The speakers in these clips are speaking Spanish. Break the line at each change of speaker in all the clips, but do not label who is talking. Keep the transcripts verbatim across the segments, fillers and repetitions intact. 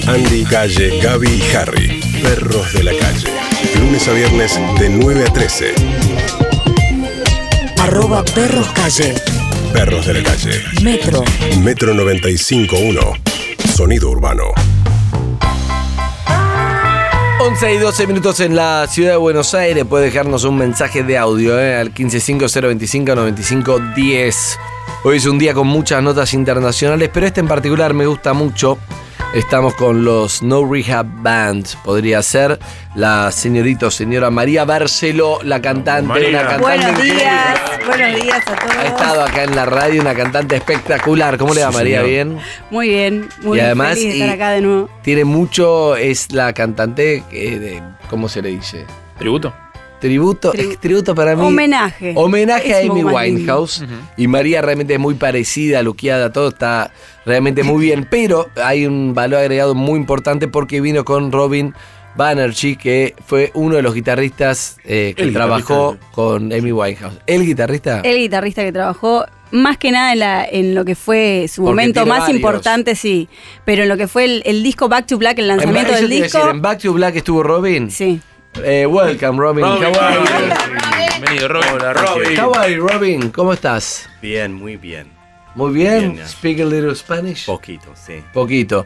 Andy, Calle, Gaby y Harry. Perros de la calle. Lunes a viernes de nueve a trece.
Arroba Perros Calle.
Perros de la calle.
Metro.
Metro noventa y cinco punto uno. Sonido urbano.
once y doce minutos en la ciudad de Buenos Aires. Puede dejarnos un mensaje de audio eh, al quince cinco cero veinticinco noventa y cinco diez. Hoy es un día con muchas notas internacionales, pero este en particular me gusta mucho. Estamos con los No Rehab Band. Podría ser la señorita o señora María Barceló, la cantante.
María.
Una cantante
Buenos días,
increíble.
buenos días a todos.
Ha estado acá en la radio, una cantante espectacular. ¿Cómo le va,
Sí,
María?
señor.
¿Bien?
Muy bien, muy
Y además,
feliz de estar
y-
acá de nuevo.
Tiene mucho, es la cantante eh, de, ¿cómo se le dice?
¿Tributo?
Tributo,
Tribu-
es tributo para mí.
Homenaje.
Homenaje a
Es
Amy
como más lindo.
Winehouse. Y María realmente es muy parecida, luqueada, todo está realmente muy bien. Pero hay un valor agregado muy importante porque vino con Robin Banerjee, que fue uno de los guitarristas eh, que
El
trabajó
guitarrista.
con Amy Winehouse. ¿El guitarrista?
El guitarrista que trabajó más que nada en, la, en lo que fue su
Porque
momento
tiene
más
varios.
importante, sí. Pero en lo que fue el, el disco Back to Black, el
En,
lanzamiento
eso
del
te iba a
disco.
decir, en Back to Black estuvo Robin.
Sí.
Eh, welcome, Robin.
Robin,
How are you?
Bienvenido, Robin. Hola, Robin.
How are you, Robin? ¿Cómo estás?
Bien, muy bien.
Muy bien.
Bien, ya.
Speak a little Spanish.
Poquito, sí.
Poquito.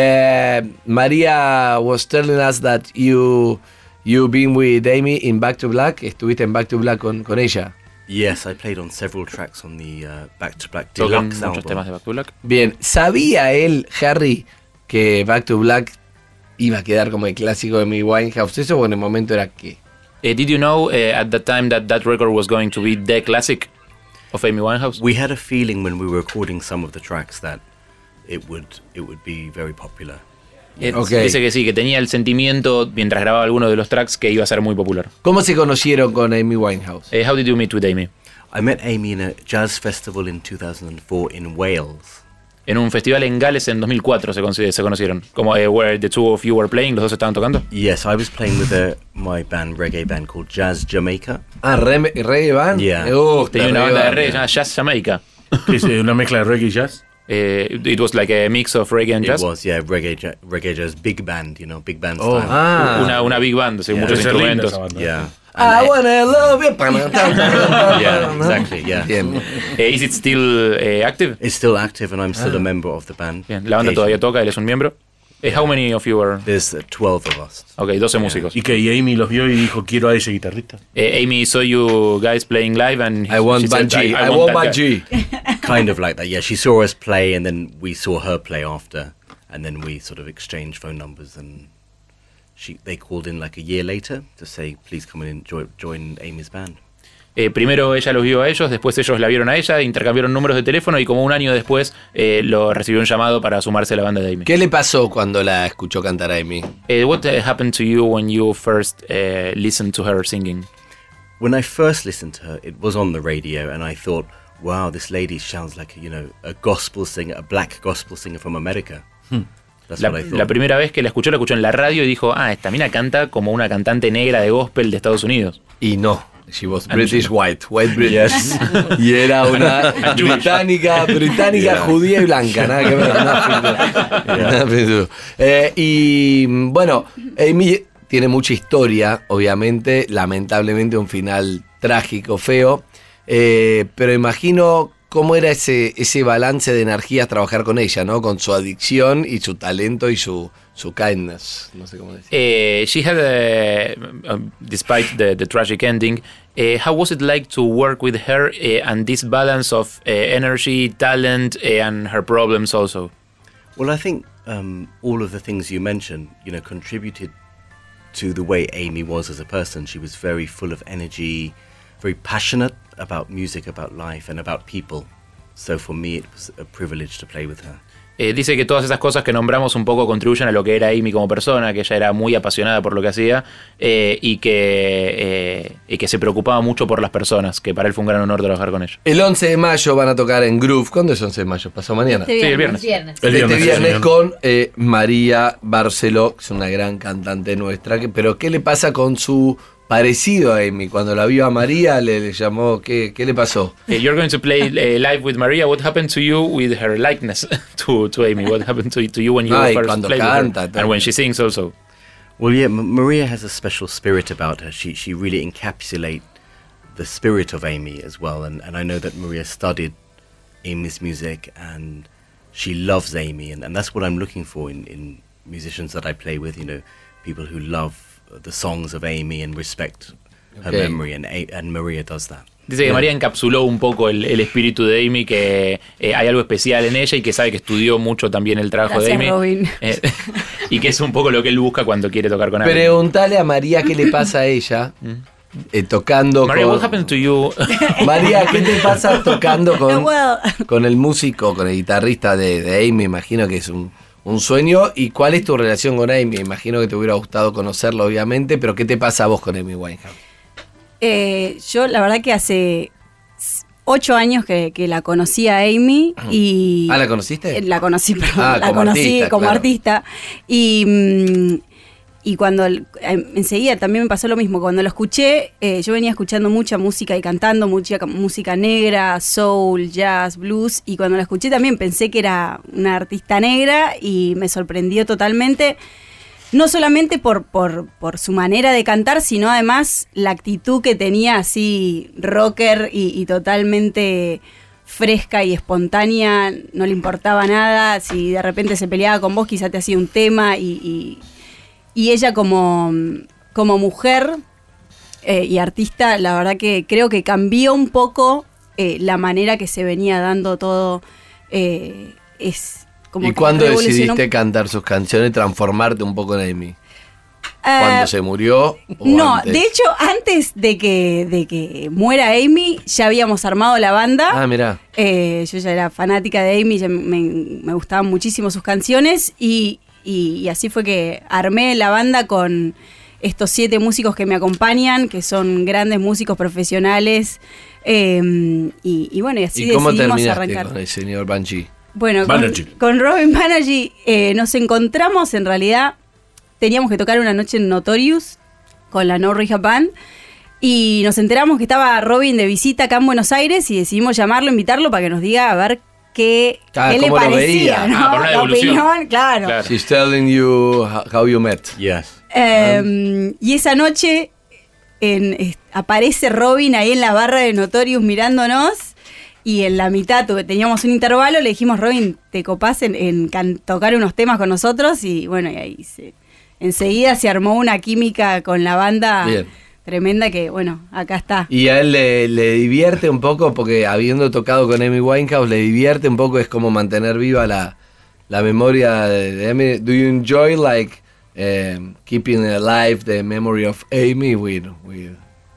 Eh, María was telling us that you you been with Amy in Back to Black. Estuviste en Back to Black con, con ella.
Yes, I played on several tracks on the uh, Back to Black
Tocan
Deluxe
muchos
album.
temas de Back to Black.
Bien. ¿Sabía él, Harry, que Back to Black iba a quedar como el clásico de mi Winehouse? Eso, o en el momento era que.
Uh, did you know uh, at the time that that record was going to be the classic of Amy Winehouse?
We had a feeling when we were recording some of the tracks that it would it would be very popular.
Eh,
Ok.
Dice que sí, que tenía el sentimiento mientras grababa alguno de los tracks que iba a ser muy popular.
¿Cómo se conocieron con Amy Winehouse?
Uh, how did you meet with Amy?
I met Amy in a jazz festival in two thousand four in Wales.
En un festival en Gales en dos mil cuatro se, con- se conocieron. Como eh, where the two of you were playing, los dos estaban tocando.
Yes, I was playing with a, my band, reggae band called Jazz Jamaica.
Ah, Re- Reggae Band.
Yeah.
Me gusta,
Tenía una
Reggae
banda de
Band.
reggae llamada Jazz Jamaica.
¿Qué es una mezcla de reggae y jazz?
Eh, it was like a mix of reggae and
It
jazz.
was, yeah, reggae, ja- reggae jazz, big band, you know, big band
Oh,
style.
Ah.
Una, una big band, sí,
Yeah.
muchos
Debe ser linda
instrumentos.
esa banda.
Yeah.
I
And I-
wanna love you.
Yeah, exactly, yeah.
Bien.
Eh, is it still eh, active?
It's still active and I'm still a member of the band.
Bien, la banda todavía toca, él es un miembro. Eh, how many of you are?
There's uh, twelve of us.
Ok, doce músicos.
Y que y Amy los vio y dijo, quiero a ese guitarrista.
Eh, Amy saw you guys playing live and
I want
she said,
Bungie. I,
I
want
that guy.
Bungie.
Kind of like that, yeah. She saw us play and then we saw her play after. And then we sort of exchanged phone numbers and she they called in like a year later to say, please come in and join, join Amy's band.
Eh, primero ella los vio a ellos, después ellos la vieron a ella, intercambiaron números de teléfono y como un año después eh, lo recibió un llamado para sumarse a la banda de Amy.
¿Qué le pasó cuando la escuchó cantar a Amy?
Eh, what uh, happened to you when you first uh, listened to her singing?
When I first listened to her, it was on the radio and I thought, wow, this lady sounds like, you know, a gospel singer, a black gospel singer from America. That's
La,
what I thought.
la primera vez que la escuchó, la escuchó en la radio y dijo, ah, esta mina canta como una cantante negra de gospel de Estados Unidos.
Y no, she was
And
British
she-
white, white British. Y era una británica, británica,
Yeah.
judía y blanca, nada que ver. Nada que- Eh, y bueno, Amy tiene mucha historia, obviamente, lamentablemente un final trágico, feo, eh, pero imagino cómo era ese, ese balance de energías trabajar con ella, ¿no? Con su adicción y su talento y su, su kindness, no sé cómo decir.
Eh, she had, a, um, despite the, the tragic ending, uh, how was it like to work with her uh, and this balance of uh, energy, talent, uh, and her problems also?
Well, I think um, all of the things you mentioned, you know, contributed to the way Amy was as a person. She was very full of energy, very passionate about music, about life, and about people. So for me, it was a privilege to play with her.
Eh, dice que todas esas cosas que nombramos un poco contribuyen a lo que era Amy como persona, que ella era muy apasionada por lo que hacía eh, y, que, eh, y que se preocupaba mucho por las personas, que para él fue un gran honor trabajar con ella.
El once de mayo van a tocar en Groove. ¿Cuándo es once de mayo? ¿Pasó mañana?
Este
Sí, el viernes.
viernes.
El
este
viernes,
viernes
señor.
con eh, María Barceló, que es una gran cantante nuestra. Que, pero ¿qué le pasa con su parecido a Amy. Cuando la vio a María, le, le llamó, ¿qué, qué le pasó?
Uh, you're going to play uh, live with Maria. What happened to you with her likeness to, to Amy? What happened to, to you when you
Ay,
first
cuando
played
canta,
with her? And when she sings also.
Well, yeah, M- Maria has a special spirit about her. She she really encapsulates the spirit of Amy as well. And, and I know that Maria studied Amy's music and she loves Amy. And, and that's what I'm looking for in, in musicians that I play with, you know, people who love the songs of Amy and respect her
Okay.
memory. And, A- and Maria does that.
Dice que María encapsuló un poco el, el espíritu de Amy, que eh, hay algo especial en ella y que sabe que estudió mucho también el trabajo
Gracias,
de Amy.
Robin.
Eh, y que es un poco lo que él busca cuando quiere tocar con Amy.
Preguntale a María qué le pasa a ella eh, tocando
María,
con...
what happened to you?
María, ¿qué te pasa tocando con,
Well.
con el músico, con el guitarrista de, de Amy? Imagino que es un, un sueño. ¿Y cuál es tu relación con Amy? Imagino que te hubiera gustado conocerlo, obviamente, pero ¿qué te pasa a vos con Amy Winehouse?
Eh, yo la verdad que hace ocho años que, que la conocí a Amy y...
Ah, ¿la conociste?
Eh, La conocí, perdón,
Ah,
la
como
conocí
artista,
como
claro.
artista. Y, mm, y cuando el- eh, enseguida también me pasó lo mismo. Cuando lo escuché, eh, yo venía escuchando mucha música y cantando mucha ca- música negra, soul, jazz, blues. Y cuando la escuché también pensé que era una artista negra y me sorprendió totalmente. No solamente por, por, por su manera de cantar, sino además la actitud que tenía así rocker y, y totalmente fresca y espontánea, no le importaba nada, si de repente se peleaba con vos quizá te hacía un tema y, y, y ella como, como mujer eh, y artista, la verdad que creo que cambió un poco eh, la manera que se venía dando todo. Eh, es como
¿Y
que
cuándo
revolucionó-
decidiste cantar sus canciones y transformarte un poco en Amy?
Eh,
¿Cuándo se murió? o
No,
antes?
de hecho, antes de que, de que muera Amy, ya habíamos armado la banda.
Ah, mirá.
Eh, yo ya era fanática de Amy, ya me, me gustaban muchísimo sus canciones y, y- y así fue que armé la banda con estos siete músicos que me acompañan, que son grandes músicos profesionales. eh, y, y bueno, y así
¿Y cómo
decidimos
terminaste
arrancar.
con el señor Banshee?
Bueno, con,
Banerjee.
con Robin Banerjee eh, nos encontramos, en realidad teníamos que tocar una noche en Notorious con la No Rehab Band y nos enteramos que estaba Robin de visita acá en Buenos Aires y decidimos llamarlo, invitarlo para que nos diga a ver qué,
Ah,
qué le
cómo lo
parecía,
veía.
¿no?
Ah, por una
la
devolución.
opinión, claro.
Claro.
She's telling you how, how you met.
Yes.
Eh, y esa noche en- es- aparece Robin ahí en la barra de Notorious mirándonos y en la mitad tuve- teníamos un intervalo, le dijimos, Robin, ¿te copás en, en can- tocar unos temas con nosotros? Y bueno, y ahí se, enseguida se armó una química con la banda
Bien.
tremenda que, bueno, acá está.
Y a él le, le divierte un poco, porque habiendo tocado con Amy Winehouse, le divierte un poco, es como mantener viva la, la memoria de, de Amy. Do you enjoy like um, keeping alive the memory of Amy with, with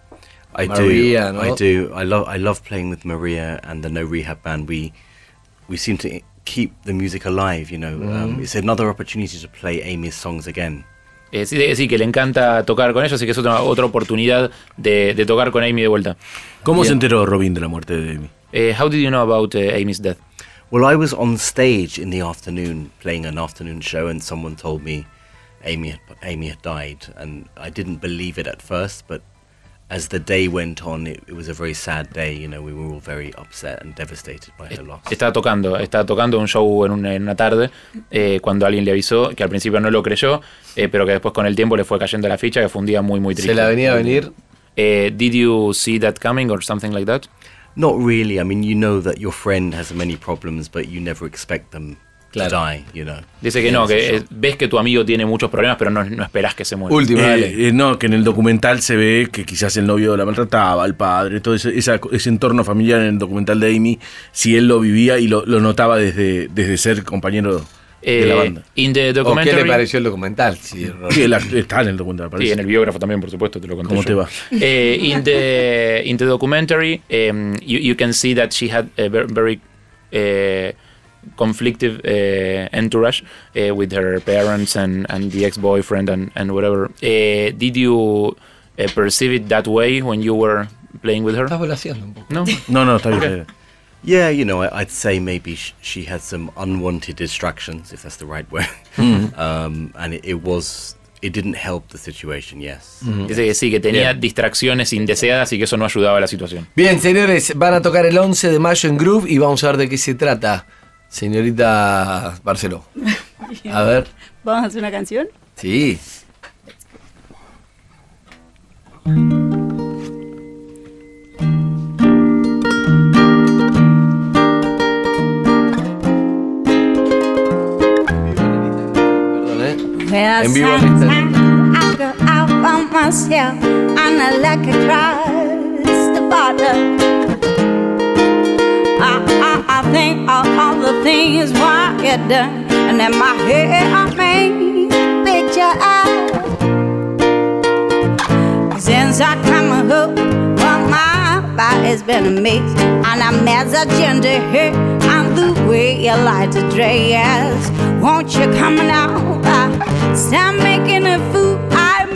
I
Maria,
do.
¿no?
I do. I love. I love playing with Maria and the No Rehab Band. We we seem to keep the music alive. You know, um, it's another opportunity to play Amy's songs again.
Eh, sí, sí, que le encanta tocar con ellos, así que es otra, otra oportunidad de, de tocar con Amy de vuelta.
¿Cómo
Bien.
se enteró Robin de la muerte de Amy?
Eh, how did you know about uh, Amy's death?
Well, I was on stage in the afternoon playing an afternoon show, and someone told me Amy had, Amy had died, and I didn't believe it at first. But as the day went on, it, it was a very sad day. You know, we were all very upset and devastated by her loss.
Estaba tocando, estaba tocando un show en una, en una tarde eh, cuando alguien le avisó, que al principio no lo creyó, eh, pero que después con el tiempo le fue cayendo la ficha, que fue un día muy muy triste.
¿Se la venía a venir?
Eh, did you see that coming or something like that?
Not really. I mean, you know that your friend has many problems, but you never expect them
Claro.
to die. You know.
Dice que no, que eh, ves que tu amigo tiene muchos problemas, pero no, no esperás que se muera.
Última, dale.
Eh, eh, no, que en el documental se ve que quizás el novio la maltrataba, el padre, todo ese, esa- ese entorno familiar en el documental de Amy, si él lo vivía y lo, lo notaba desde, desde ser compañero de la
Eh,
banda.
in the
¿O qué
documentary,
le pareció el documental? Sí,
Sí, él act- está en el documental, parece.
Sí, en el biógrafo también, por supuesto, te lo conté
¿Cómo
yo.
te va?
Eh, in the in the documentary, um, you you can see that she had a ver- very uh, conflictive uh, entourage uh, with her parents and, and the ex-boyfriend and, and whatever. Uh, did you uh, perceive it that way when you were playing with her?
Estás volaseando un poco.
No.
No, no, está bien.
Ok.
está bien.
Yeah, you know, I, I'd say maybe sh- she had some unwanted distractions, if that's the right word. Um, and it, it was it didn't help the situation, yes.
Mm-hmm. Dice que sí, que tenía Bien. distracciones indeseadas y que eso no ayudaba a la situación.
Bien, señores, van a tocar el once de mayo en Groove y vamos a ver de qué se trata, señorita Barceló. A ver.
¿Vamos a hacer una canción?
Sí.
En vivo I go out by myself and I like it across the border. I, I, I think of all the things why it done, and in my head I make picture out. Since I come home, well my body's been a mix, and I'm as a gender here, and the way you like to dress. Won't you come now? Stop making a fool out of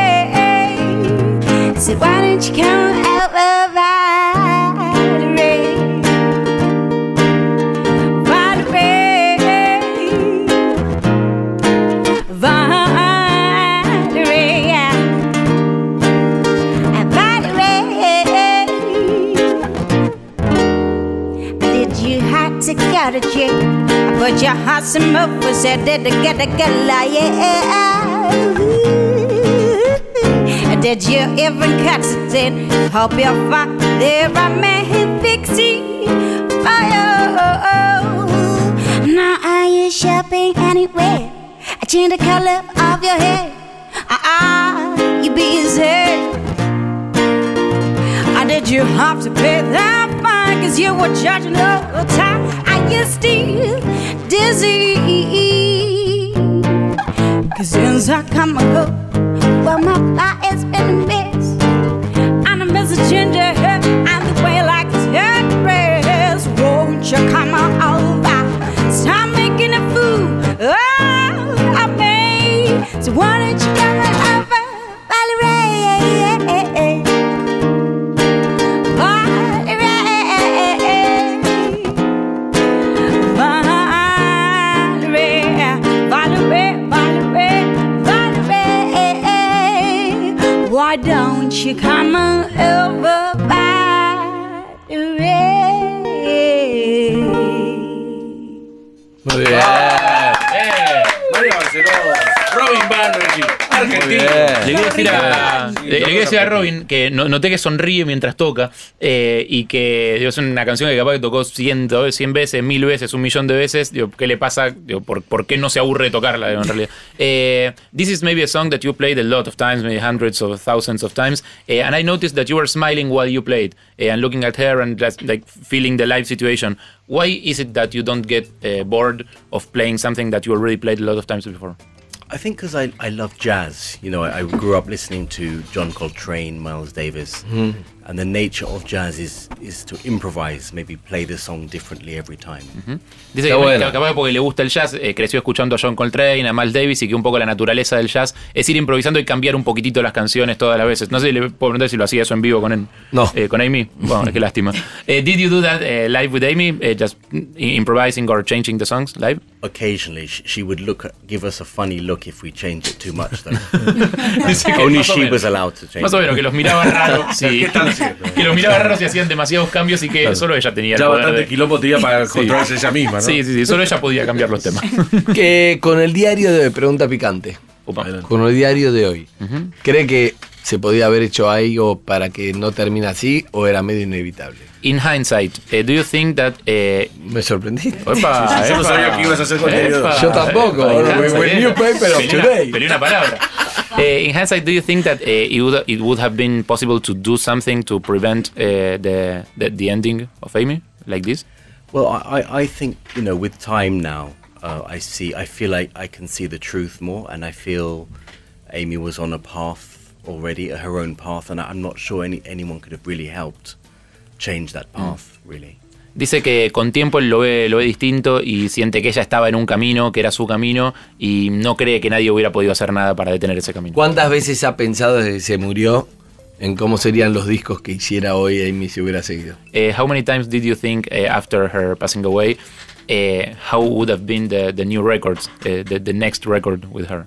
me. So why don't you come over Valerie? Valerie, Valerie, Valerie. Did you have to go to jail? But your heart's in move for said that to get a girl, yeah. Did you even catch it in? Hope you'll find there I may fix it for you. Now are you shopping anywhere? I change the color of your hair. Ah, uh-uh, you busy. Or did you have to pay that fine? Cause you were judging all the time. Are you still dizzy? Cause since I come and go, well my body's been a mess, and I miss a ginger hair and the way I like to dress. Won't you come on over? Stop making a fool oh, of me. So why don't you come on over, Valerie? Why don't you come on over by the way?
Muy bien.
María Barceló, Robin Banerjee, Argentina.
Le quería decir a, le, le quería decir a Robin que no, noté que sonríe mientras toca eh, y que digo, es una canción que capaz que tocó cien, cien veces, mil veces, un millón de veces. Digo, ¿qué le pasa? Digo, ¿por, ¿Por qué no se aburre de tocarla digo, en realidad? Eh, this is maybe a song that you played a lot of times, maybe hundreds or thousands of times. Eh, and I noticed that you were smiling while you played eh, and looking at her and just, like feeling the live situation. Why is it that you don't get uh, bored of playing something that you already played a lot of times before?
I think because I, I love jazz. You know, I, I grew up listening to John Coltrane, Miles Davis, mm. and the nature of jazz is, is to improvise, maybe play the song differently every time.
Uh-huh. Dice que, bueno. que capaz porque le gusta el jazz, eh, creció escuchando a John Coltrane, a Miles Davis, y que un poco la naturaleza del jazz es ir improvisando y cambiar un poquitito las canciones todas las veces. No sé si le puedo preguntar si lo hacía eso en vivo con él.
No.
Eh, con Amy. Bueno, qué lástima. Eh, did you do that uh, live with Amy? Uh, just improvising or changing the songs live?
Occasionally, she would look, at, give us a funny look if we changed it too much, though.
que
Only she was allowed to change.
Más o menos, que los miraba raros. Sí. Que los miraba raros y hacían demasiados cambios y que claro. solo ella tenía.
Ya
el
bastante
de...
quilombo tenía para sí. controlarse ella misma, ¿no?
Sí, sí, sí, solo ella podía cambiar los temas.
Que con el diario de Pregunta Picante,
Opa.
con el diario de hoy, uh-huh. ¿cree que se podía haber hecho algo para que no termine así o era medio inevitable?
In hindsight, uh, do you think that... Uh,
Me sorprendí.
Opa, sí, sí, yo no sabía que ibas a hacer contenido.
Yo tampoco. With new paper of today.
Pero una palabra. Uh, in hindsight, do you think that uh, it, would, it would have been possible to do something to prevent uh, the, the the ending of Amy like this?
Well, I, I think, you know, with time now, uh, I see, I feel like I can see the truth more, and I feel Amy was on a path already, her own path, and I'm not sure any, anyone could have really helped change that path, mm. really.
Dice que con tiempo él lo ve, lo ve distinto y siente que ella estaba en un camino, que era su camino, y no cree que nadie hubiera podido hacer nada para detener ese camino.
¿Cuántas veces ha pensado desde que se murió en cómo serían los discos que hiciera hoy Amy si hubiera seguido?
Uh, how many times did you think uh, after her passing away, uh, how would have been the, the new records, uh, the, the next record with her?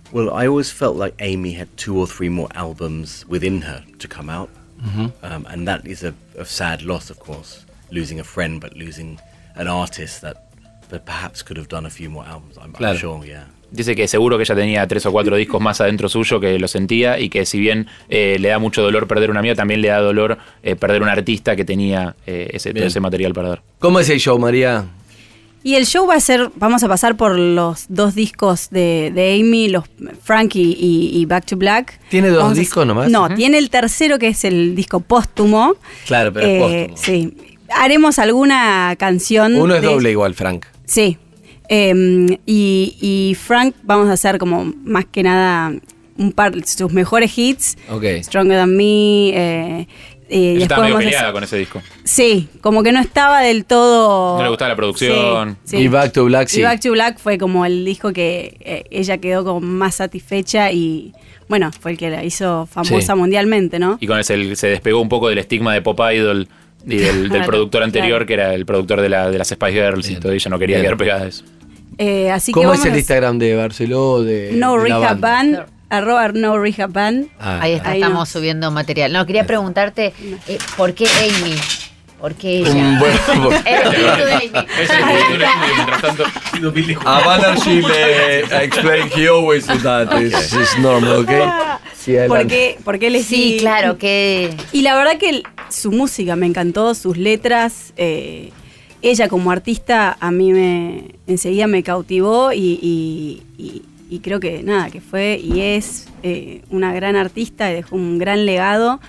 Well, I always felt like Amy had two or three more albums within her to come out. Mm-hmm. um, and that is a, a sad loss, of course, losing a friend, but losing an artist that, that perhaps could have done a few more albums. I'm,
claro.
I'm sure, yeah.
Dice que seguro que ella tenía tres o cuatro discos más adentro suyo que lo sentía y que si bien eh, le da mucho dolor perder un amigo, también le da dolor eh, perder un artista que tenía eh, ese, todo ese material para dar.
¿Cómo es el show, María?
Y el show va a ser, vamos a pasar por los dos discos de, de Amy, los Frankie y, y Back to Black.
¿Tiene dos
vamos
discos
a,
nomás?
No,
Uh-huh.
tiene el tercero que es el disco póstumo.
Claro, pero
eh,
es póstumo.
Sí. Haremos alguna canción.
Uno es
de,
doble igual, Frank.
Sí. Eh, y, y Frank vamos a hacer como más que nada un par de sus mejores hits.
Ok.
Stronger Than Me. Eh, eh,
Ella estaba medio
vamos a
peleada
hacer-
con ese disco.
Sí, como que no estaba del todo.
No le gustaba la producción.
Sí, sí.
Y Back to Black, sí.
Y Back to Black fue como el disco que eh, ella quedó como más satisfecha y bueno, fue el que la hizo famosa
Sí.
mundialmente, ¿no?
Y con ese el- se despegó un poco del estigma de Pop Idol y del, del
Claro,
productor anterior,
claro.
que era el productor de, la, de las Spice Girls
Bien,
y todo, y ella no quería
bien.
quedar pegada a eso.
Eh, así que
¿Cómo
vamos
es el
a-
Instagram de Barceló? De,
No
de la
Rehab
banda?
Band, arroba No Rehab Band.
Ah,
Ahí está,
Ahí
estamos
no.
subiendo material. No, quería preguntarte, eh, ¿por qué Amy? ¿Por qué ella?
Un buen-
El espíritu de Amy.
Ese es el estudio, mientras tanto.
A Banerjee le I explain he always do that. It's, it's normal, okay? Sí, adelante.
Porque, porque él es
Sí, claro, que...
Y la verdad que el- su música me encantó, sus letras. eh, ella como artista a mí me enseguida me cautivó y, y- y- y creo que nada, que fue y es eh, una gran artista y dejó un gran legado.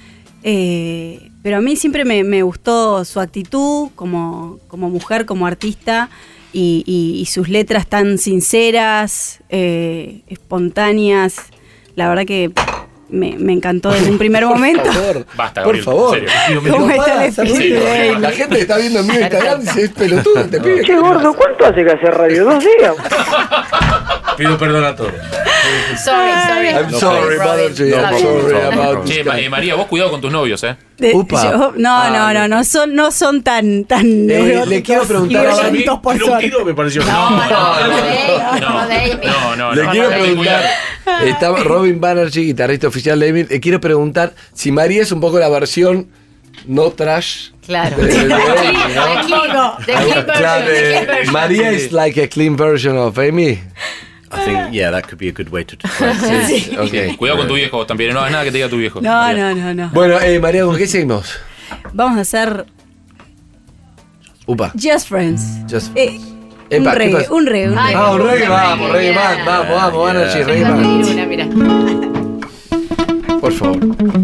Eh, pero a mí siempre me, me gustó su actitud como, como mujer, como artista y, y- y sus letras tan sinceras, eh, espontáneas. La verdad que me, me encantó desde un primer momento.
Por favor.
Basta,
Por
Gabriel,
favor.
en serio.
¿Cómo
No
está
para
el
hacer
espíritu
ruido.
de Amy?
La gente que está viendo en mi Instagram dice, es pelotudo, te pide.
Che, gordo, ¿cuánto hace que hace radio? ¿Dos días?
Pido perdón a todos.
Sorry, sorry.
I'm
No
sorry,
problem.
Banerjee,
No
I'm
problem.
sorry
No problem.
about
Che,
this
Ma-
guy.
eh, María, vos cuidado con tus novios, ¿eh?
De-
Upa.
yo- no,
Ah,
no, no, no son, no son tan, tan
Eh,
neuróticos
le quiero preguntar
y
a
A mí,
violentos, por
pero un
suerte.
tiro me pareció.
No, no, no, de Amy,
No,
no de Amy.
no, no.
Le
no,
quiero
no,
preguntar,
cuidado.
está Robin Banerjee, guitarrista oficial de Amy, le quiero preguntar si María es un poco la versión no trash.
Claro.
de- de- de-
The
¿no?
clean, the clean version,
Claro,
the clean
eh,
version.
María is like a clean version of Amy.
I think, yeah, that could be a good way to describe it.
Sí, ok.
Cuidado con tu viejo vos también. No hagas nada que te diga tu viejo.
No,
María.
no, no, no.
Bueno, eh, María, ¿con qué seguimos?
Vamos a hacer
Upa.
Just Friends.
Just
Eh,
Epa,
un
¿qué
reggae,
pasa?
un reggae, un
Ay,
reggae.
Ah, un reggae,
reggae,
vamos, reggae,
yeah.
man, vamos, vamos, Banerjee,
Yeah.
reggae,
Déjame
man.
ir una, mira.
Por favor.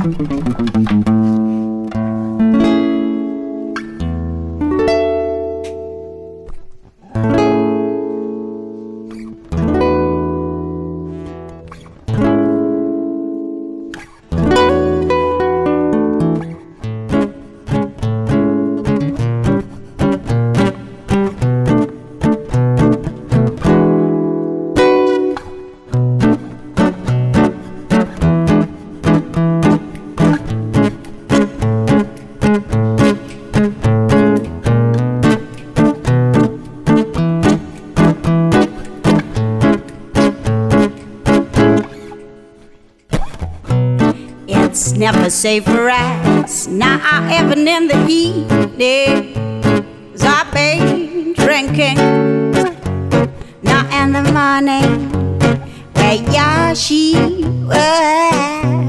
It's never safe for us, not even in the evening. So I've been drinking, not in the morning. Where yeah, she was.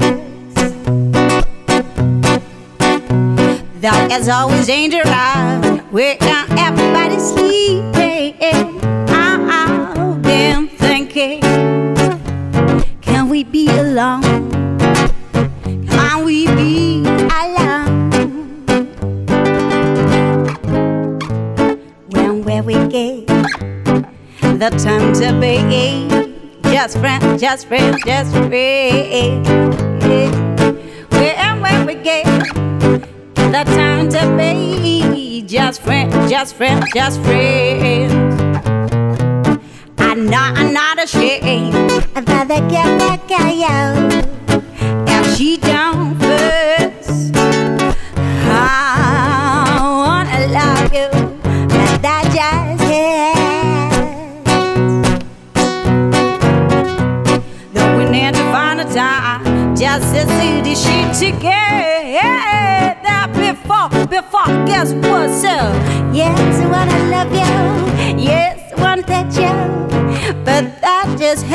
Though it's always dangerous, where everybody's sleeping. I've been thinking, can we be alone? Can we be alone? When will we get the time to be just friends, just friends, just friends? When will we get the time to be just friends, just friends, just friends? I'm not, I'm not ashamed of the girl that I if she don't first. I wanna love you, but that just can't. just as soon as she together before, before, guess what's up? Yes, I wanna love you, yes, I wanna touch you, but that just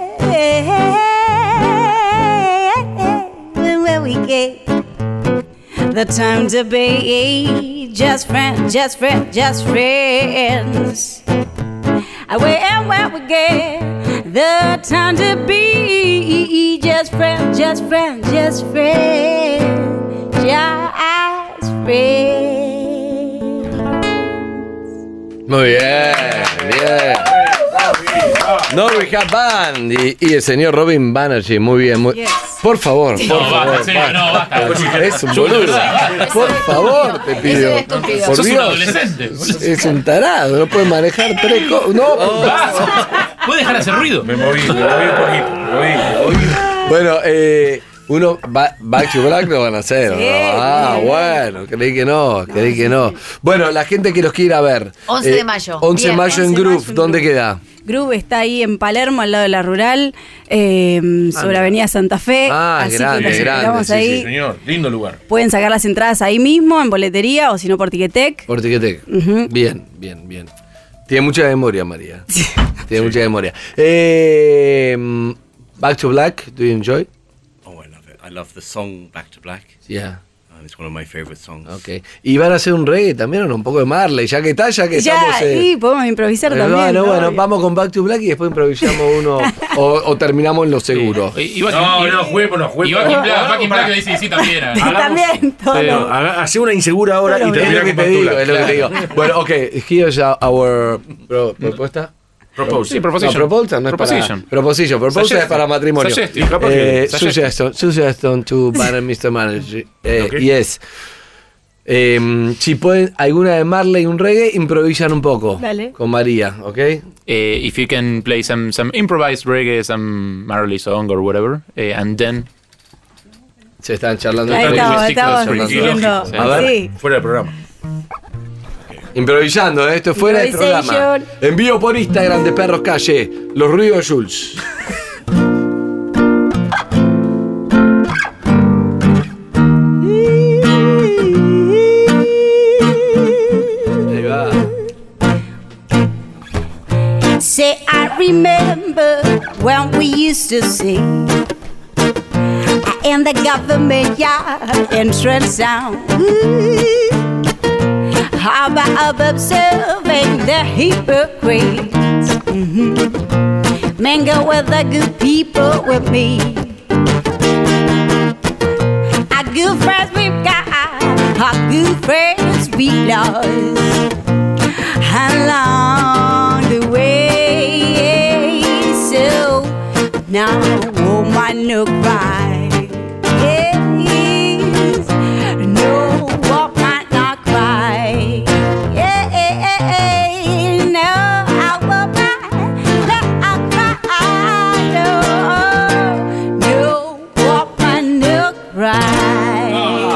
happened when we get the time to be just friends, just friends, just friends. Where, where we get the time to be just friends, just friends, just friends, just friends.
Muy bien, bien. No Rehab Band y, y el señor Robin Banerjee, muy bien. Muy,
Yes.
Por favor, por
No,
favor.
basta, en serio, no, basta.
Es un boludo. Por favor, te pido.
Es un estúpido.
Por
Sos un
Dios.
adolescente.
Es un tarado, no puede manejar tres cosas. No,
¿Puedes dejar de hacer ruido?
Me moví, me moví un poquito. Me moví, me moví.
bueno, eh, uno, ba- Back to Black lo van a hacer.
Sí,
¿no? Ah,
bien.
bueno, creí que no, creí que no. Bueno, la gente que los quiera ver.
once de mayo.
once de
Bien,
mayo en
once de
Groove,
mayo en
¿dónde
Groove.
queda?
Groove está ahí en Palermo, al lado de la Rural, eh, sobre Avenida Santa Fe.
Ah,
así
grande,
que los
grande,
esperamos
sí,
ahí.
Sí, señor, lindo lugar.
Pueden sacar las entradas ahí mismo, en boletería, o si no por Ticketek.
Por Ticketek.
Ujú.
Bien, bien, bien. Tiene mucha memoria, María. Tiene mucha memoria. Eh, Back to Black, do you enjoy?
Oh, I love it. I love the song Back to Black.
Yeah.
Um, it's one of my favorite songs.
Ok. ¿Y van a hacer un reggae también o no? Un poco de Marley, ya que está, ya que
Ya,
estamos. eh,
y podemos improvisar
bueno,
también.
bueno,
¿no?
bueno, vamos con Back to Black y después improvisamos uno o, o terminamos en lo seguro.
Sí. Y- y-
No,
y-
no, juguemos, no,
Y
juguemos.
Joaquín Black,
Hagamos,
Joaquín Black
pará.
le dice sí también. ¿eh?
También, todo.
No, haga- hace una insegura ahora y
Es
termina
lo que
con
te
Back to
digo,
Black.
es lo que te digo. Bueno, ok, here's our pro- propuesta.
Propose.
Sí, proposition.
No, proposal no es
Proposition.
para... Proposition. Proposal es
Suggestion.
para matrimonio.
Suggestion.
Capaz que-
Eh, suggestion. Suggestion to Banner mister Manager. Eh,
Ok.
Yes. Eh, si pueden, alguna de Marley, un reggae, improvisan un poco.
Dale.
Con María, ¿ok?
Eh, if you can play some some improvised reggae, some Marley song or whatever, eh, and then
Se están charlando.
Ahí
entre
estamos,
ellos.
estamos
Charlando.
diciendo.
Sí.
A ver.
Sí.
Fuera del programa.
Improvisando, ¿eh? Esto es fuera del programa.
Improvisation.
Envío por Instagram de Perros Calle, los ruidos de Jules. Ahí va.
Say I remember when we used to sing in the government yard entrance sound. How about observing the hypocrites? Mm-hmm. Mingle with the good people with me. Our good friends we've got, our good friends we lost along the way. So now, oh my, no cry. Yes, no, oh my, not cry. Yeah, no, I will not, not cry. No, no, oh my, no cry.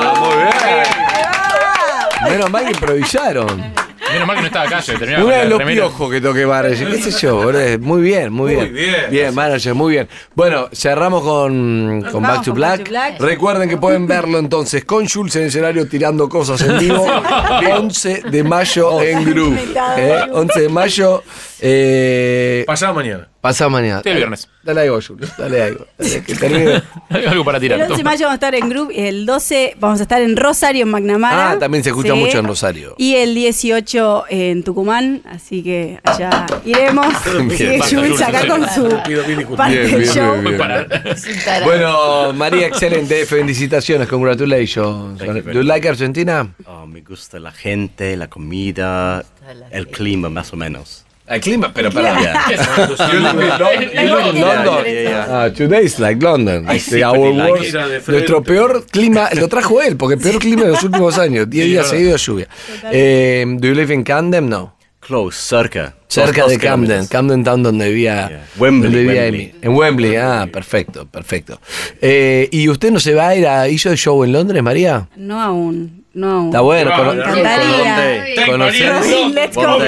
Menos mal que improvisaron.
menos mal que no estaba calle, terminaba
Una
con
de
la
los
remera.
piojos que toque manager, qué sé yo, boludo. Muy bien, muy bien.
Muy bien.
Bien, manager, muy bien. Bueno, cerramos con, con
Vamos
Back to
con
Black.
Back to Black.
Recuerden que pueden verlo entonces con Jules en el escenario tirando cosas en vivo. once de mayo en Groove. ¿eh? once de mayo. Eh,
Pasado mañana.
pasado mañana.
Sí, el viernes.
Dale algo, Jules. Dale algo. Dale, que termine.
Hay algo para tirar.
El once de mayo vamos a estar en Groove, el doce vamos a estar en Rosario, en McNamara.
Ah, también se escucha mucho en Rosario.
Y el dieciocho en Tucumán, así que allá iremos.
Bien.
Sigue
Basta,
Jules
Jules,
acá
sí.
con su
Pido mil disculpas.
parte
Bien,
del
bien,
show.
bien, bien.
Para.
Es un tarado.
Bueno, María, excelente. Felicitaciones, congratulations.
Thank you very
Do you like Argentina?
Oh, me gusta la gente, la comida, el clima más o menos.
El clima, pero para.
Yeah.
You live in Lon- you live in London.
Yeah, yeah, yeah.
Ah, today is like London.
I
Este,
secretly
our
like
worst-
it. Mira de frente.
nuestro peor clima, lo trajo él, porque el peor clima de los últimos años. diez días seguidos de lluvia. Eh, do you live in Camden? No.
Close, cerca.
Cerca
Dos-
de
dos
Camden,
kilómetros.
Camden Town donde vivía,
Yeah. Wembley,
donde vivía
Wembley.
Amy. En Wembley, ah, perfecto, perfecto. Eh, ¿Y usted no se va a ir a hizo el show en Londres, María?
No aún, no aún.
Está bueno,
Ah,
cono-
me
encantaría.
conocer-
Sí, let's go.
¿Dónde?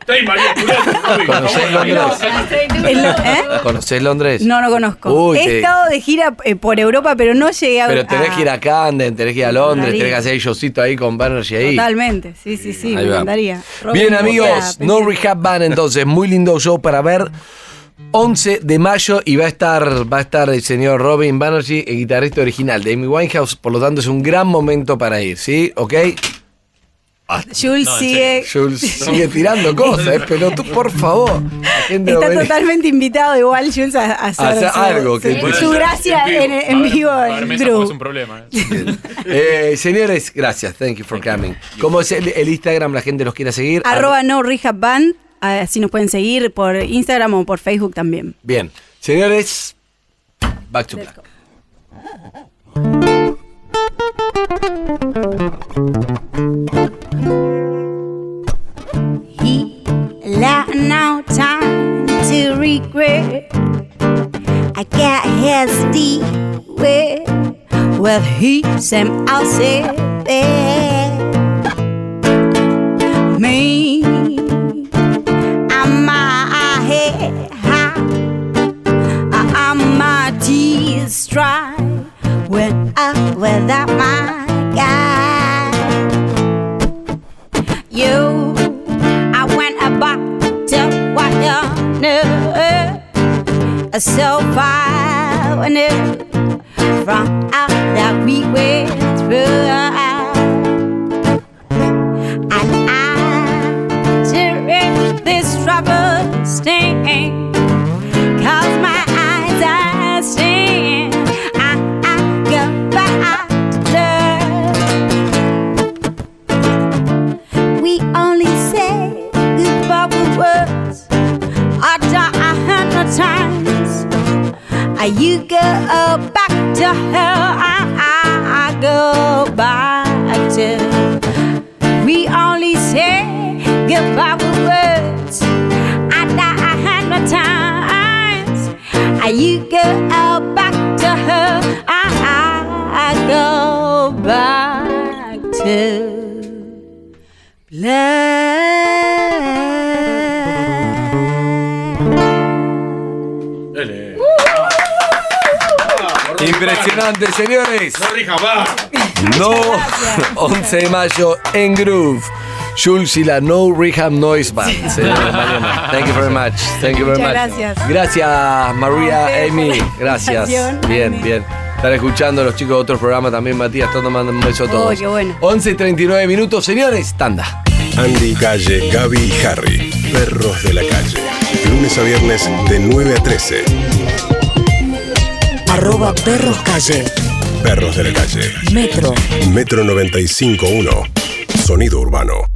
Estoy María Curati.
¿Conocés Londres?
En lo- ¿eh?
¿Conocés Londres?
No, no conozco.
Uy,
He
te-
estado de gira eh, por Europa, pero no llegué a...
Pero tenés que ir a Camden, tenés que ir a Londres,
París.
tenés que hacer showcito ahí con Banerjee ahí.
Totalmente, sí, sí, sí,
Ahí
me
va.
encantaría. Robin
Bien,
Hood,
amigos,
ya,
No
pensé.
Rehab Band, entonces, muy lindo show para ver. once de mayo y va a estar va a estar el señor Robin Banerjee, el guitarrista original de Amy Winehouse, por lo tanto es un gran momento para ir, ¿sí? ¿Ok?
Jules
No, en
sigue...
Jules sigue tirando cosas, ¿eh? Pero tú, por favor. La gente no
Está
ve-
totalmente invitado igual Jules a, a hacer,
hacer
su-
algo que-
su, su gracia en, en vivo en
Es
Drew.
un problema.
Eh, señores, gracias, thank you for coming. ¿Cómo es el, el Instagram? La gente los quiere seguir.
Arroba No Rehab Band, así nos pueden seguir por Instagram o por Facebook también.
Bien, señores, back to black.
He left no time to regret. I got hasty with with heaps and I'll say that me I'm my head high, I'm my tears dry when up without my guy. You, I went about to what you knew, so far when it from all that we went through. And I to this trouble stain, cause my eyes are stained. I, I go back to love. We only say goodbye with words. I die a hundred times. I you go back to hell. I, I, I go back to. We only say goodbye with words. I die a hundred times. I you go back to her. I, I, I go back to
Dale.
Impresionante, señores.
No rija más.
No, once de mayo en Groove. Jules y la No Rehab Noise Band. Señora Mariana, thank you very much. Thank you very
Muchas
much.
gracias.
Gracias, María,
A ustedes
Amy.
por la
Gracias.
invitación,
Bien,
Amy.
bien. Están escuchando los chicos de otros programas también, Matías. Todos mandan un beso a todos.
Oh, qué bueno.
once y treinta y nueve minutos, señores. Tanda.
Andy, Calle, Gaby y Harry. Perros de la calle. Lunes a viernes de nueve a trece.
Arroba Perros Calle.
Perros de la calle.
Metro.
Metro noventa y cinco punto uno. Sonido urbano.